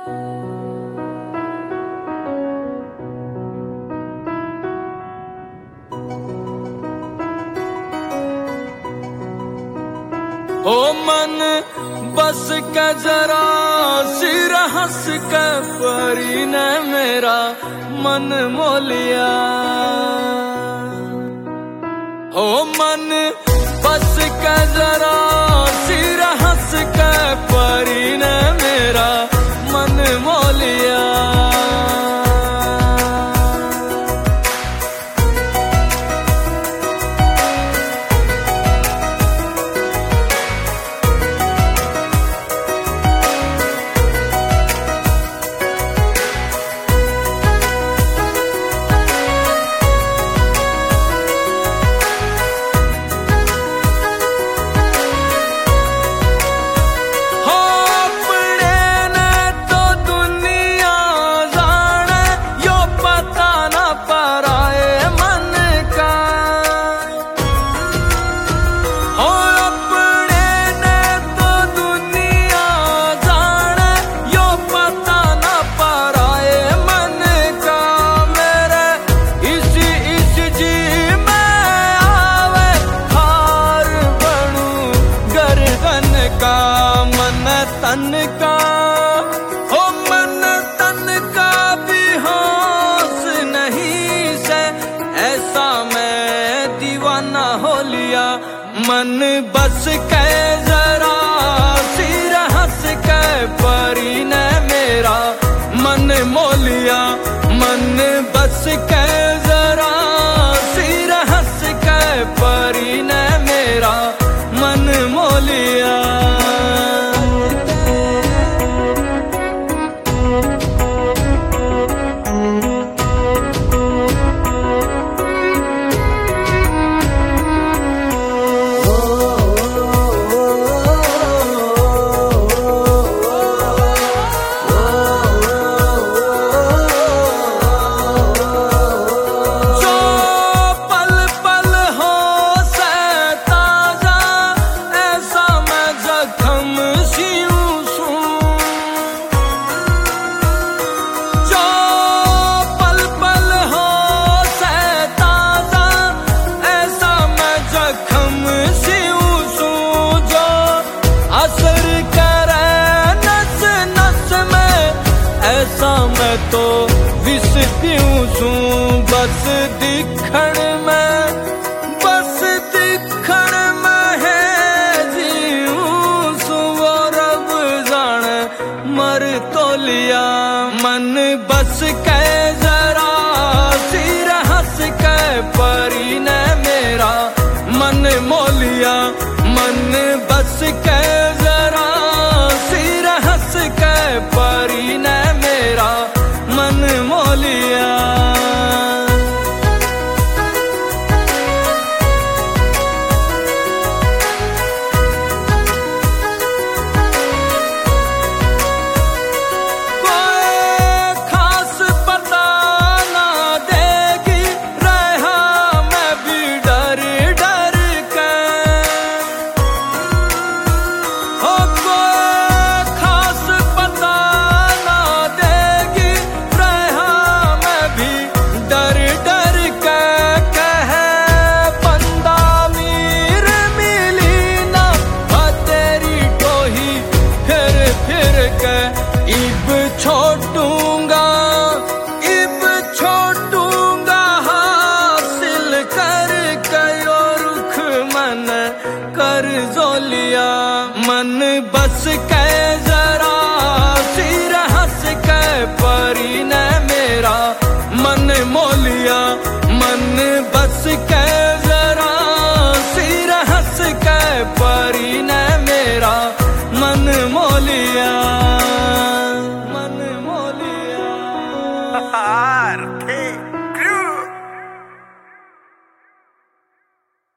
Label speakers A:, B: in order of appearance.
A: ओ मन बस के जरा सिर हंस के परी ने मेरा मन मोलिया। ओ मन बस के जरा सिर हंस के परी ने मेरा मन मोलिया। तन का हो मन तन का भी होश नहीं से, ऐसा मैं दीवाना हो लिया। मन बस के जरा सिर हंस के परी ने मेरा मन मोलिया। मन बस के जरा सिर हंस के परी ने मेरा मन मोलिया। ऐसा मैं तो विष पीऊं सूं बस दिखण में, बस दिखण में है जीऊं सूं। वो रब जाने मर तो लिया। मन बस के जरा सिर हंस के परी ने मेरा मन मोलिया। मन बस के जरा सिर हंस के परी ने मेरा मन मोलिया। इब छोटूंगा हासिल कर कयो रुख मन कर जोलिया। मन बस के जरा सिर हंस के परी ने मेरा मन मोलिया। मन बस के जरा सिर हंस के परी ने मेरा मन मोलिया।